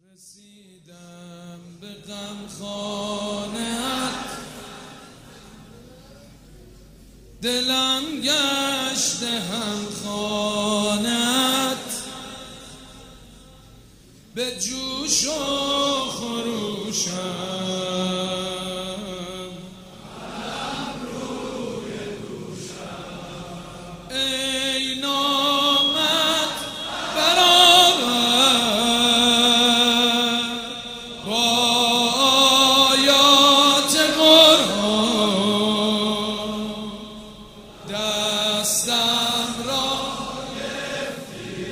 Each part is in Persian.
رسیدم به غمخانه‌ات، دلم گشته هم خانه‌ات، به جوش و خروشم علم روی دوشم. ای نامت برآور با آیات قرآن، دستم را گرفتی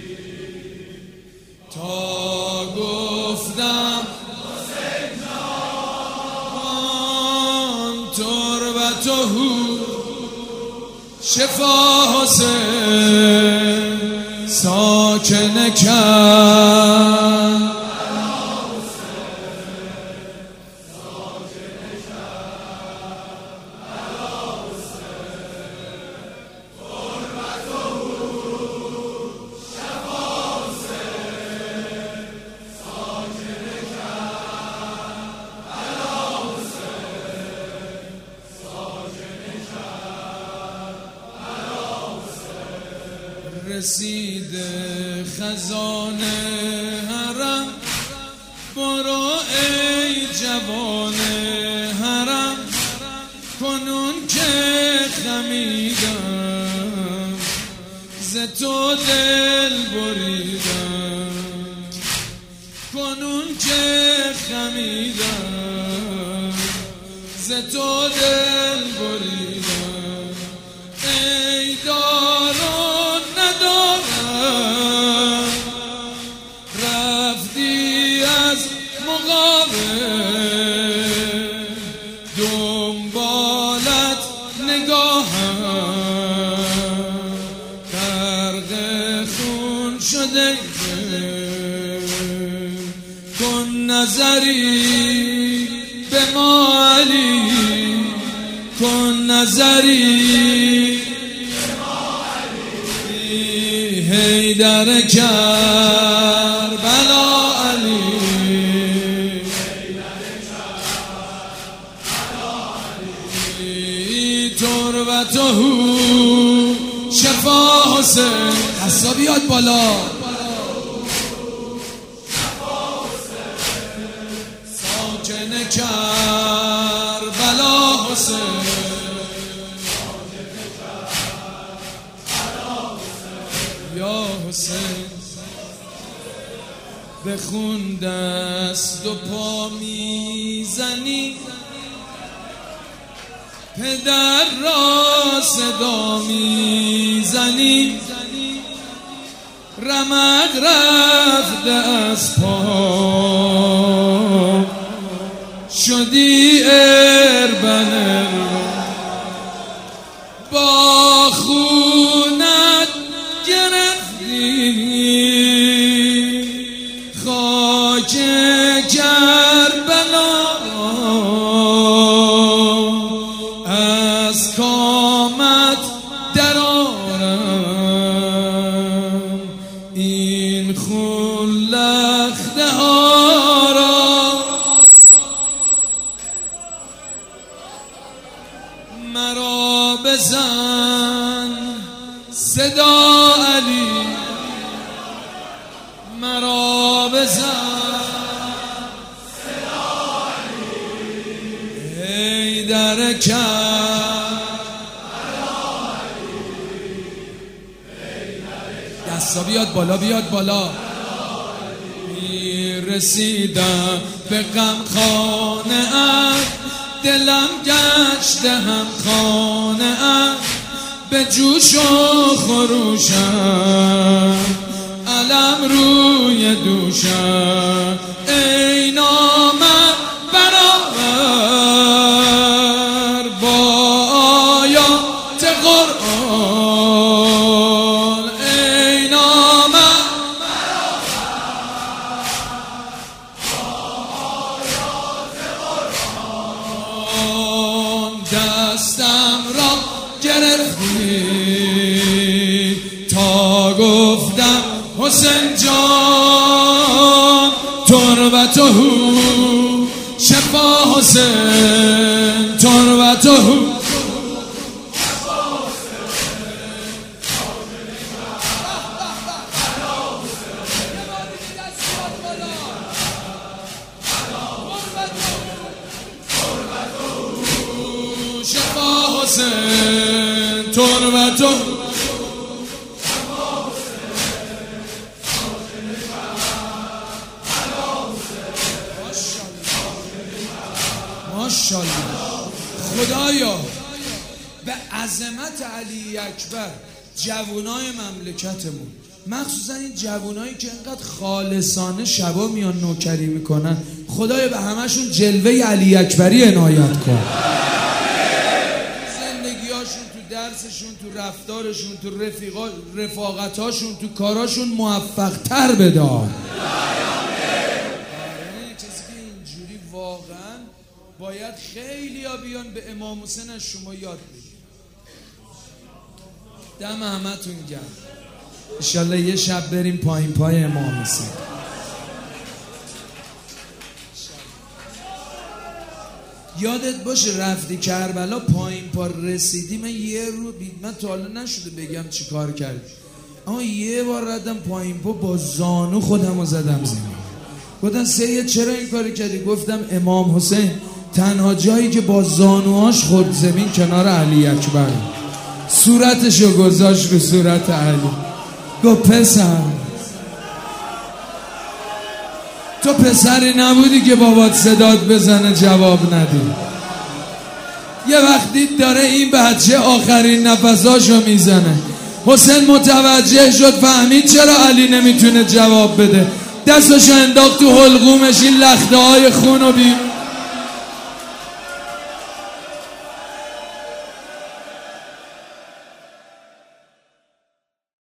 تا گفتم حسین جان، تربته شفا حسین ساکن کرد. رسیده خزانه حرم، برو ای جوان حرم، کنون که خمیدم ز تو دل بریدم، کنون که خمیدم ز تو دل بریدم. ای دارون ندارم رفتی از مقابل، دنبالت نگاهم غرق خون شده. کن نظری به ما علی، کن نظری حیدر کربلا علی، تربته شفا حسین. دستا بیاد بالا. ساکن کربلا حسین، یا حسین. به خون دست و پا میزنی، پدر را صدا میزنی، رمق رفته از پا شدی اربن با خونت گرفتی خاک کربلا، از کامت درآرم این خون لخته ها را، مرا بزن صدا علی، مرا بزن صدا علی، حیدر کربلا علی. دستا بیاد بالا، بیاد بالا. رسیدم به غمخانه‌ات، دلم گشته هم خانه‌ات، به جوش و خروشم علم روی دوشم. ای نامت برآور با آیات قرآن، ای نامت برآور با آیات قرآن، دستم را گرفتی تا گفتم حسین جان، تربته شفا حسین تربته شفا حسین تربته ماشاءالله. خدایا به عظمت علی اکبر جوانای مملکتمون، مخصوصا این جوانایی که انقدر خالصانه شبا میان نوکری میکنن، خدایا به همشون جلوه علی اکبری عنایت کن. زندگیاشون تو درسشون، تو رفتارشون، تو رفاقتاشون، تو کاراشون موفق تر بدار. واقعا باید خیلی ها بیان به امام حسین از شما یاد بگیرن. دم همتون گرم. انشالله یه شب بریم پایین پای امام حسین. یادت باشه رفتی کربلا پایین پا رسیدی، من یه رو من تا حالا نشده بگم چی کار کردی، اما یه بار ردم پایین پا با زانو خودم رو زدم زمین. گفتن سید چرا این کاری کردی؟ گفتم امام حسین تنها جایی که با زانوهاش خورد زمین کنار علی اکبر، صورتشو گذاشت رو صورت علی. گفت پسر تو پسری نبودی که بابات صدات بزنه جواب ندی. یه وقتی داره این بچه آخرین نفساشو میزنه، حسین متوجه شد، فهمید چرا علی نمیتونه جواب بده، دستشو انداخت تو حلقومش، این لخته های خونو بیرون